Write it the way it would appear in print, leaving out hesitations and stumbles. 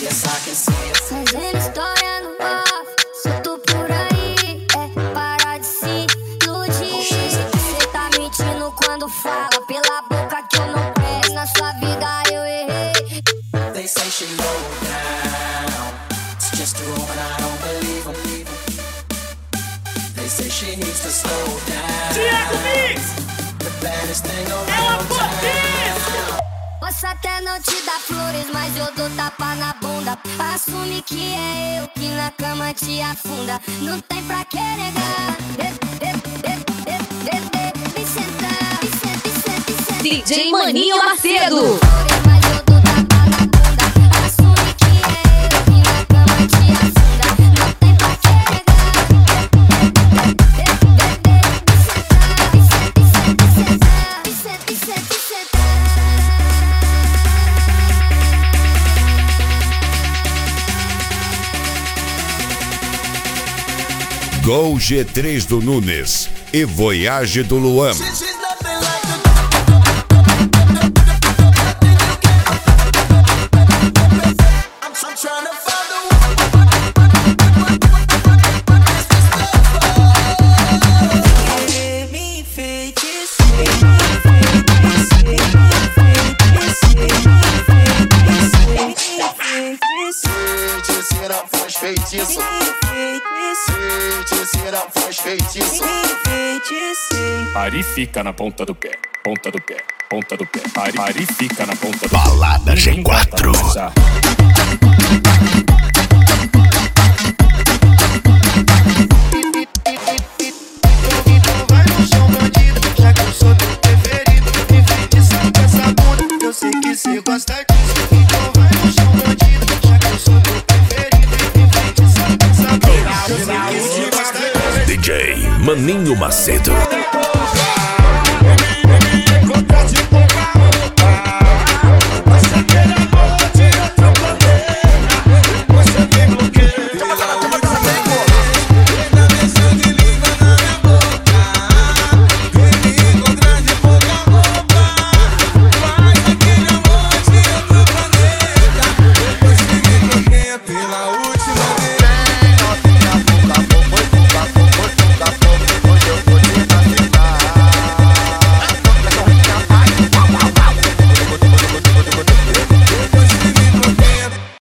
yes I can see it. Fazendo história no off, solto por aí, para de se iludir. Cê tá mentindo quando fala pela boca que eu não presto. Na sua vida eu errei. They say she low down, it's just a rumor and I don't believe them. They say she needs to slow down. Thiago Mix! The baddest thing around town. Posso até não te dar flores, mas eu dou tapa na bunda. Assume que é eu que na cama te afunda. Não tem pra que negar. Vem sentar, vem sentar, vem sentar, vem sentar. DJ Maninho Macedo. Mas eu dou tapa na bunda. Assume que é eu que na cama te afunda. Não tem pra que negar. Vem sentar, vem sentar, vem sentar, vem sentar, vem sentar, vem sentar. Gol G3 do Nunes e Voyage do Luan. Ari fica na ponta do pé, ponta do pé, ponta do pé. Ari fica na ponta do pé. Balada G4. Vai no chão, bandido, já que eu sou teu preferido. Me feitiçando com essa bunda, eu sei que cê gosta disso. Então vai no chão, bandido, já que eu sou teu preferido. Me feitiçando com essa bunda, eu sei que cê gosta disso. DJ Maninho Macedo.